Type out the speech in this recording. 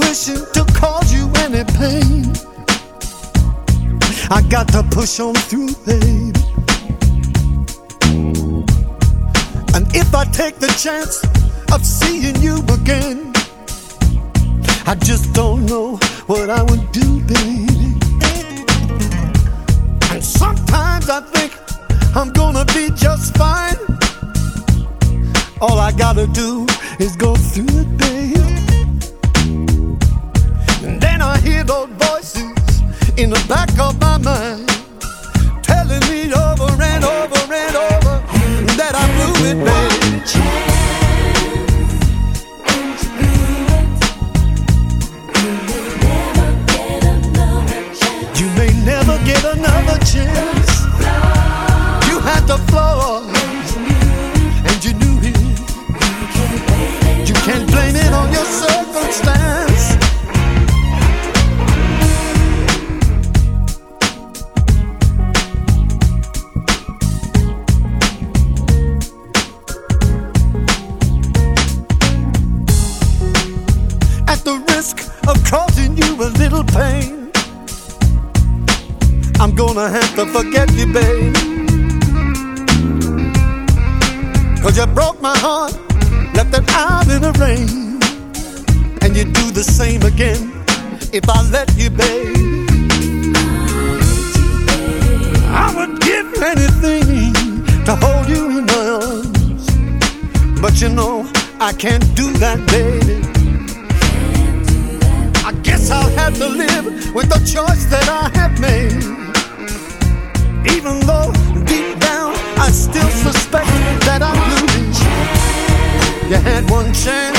wishing to cause you any pain. I got to push on through, babe. And if I take the chance of seeing you again, I just don't know what I would do, baby. And sometimes I think I'm gonna be just fine. All I gotta do is go through it, babe. And then I hear those voices in the back of my mind telling me over and over and over that I blew it, babe. You may never get another chance. You had the floor and you knew it. You can't blame it on your circumstance. At the risk of causing you a little pain, I'm gonna have to forget you, babe. 'Cause you broke my heart, left it out in the rain. And you do the same again if I let you, babe. I would give anything to hold you in my arms, but you know I can't do that, baby. I guess I'll have to live with the choice that I have made. Even though deep down I still suspect that I'm losing. You had one chance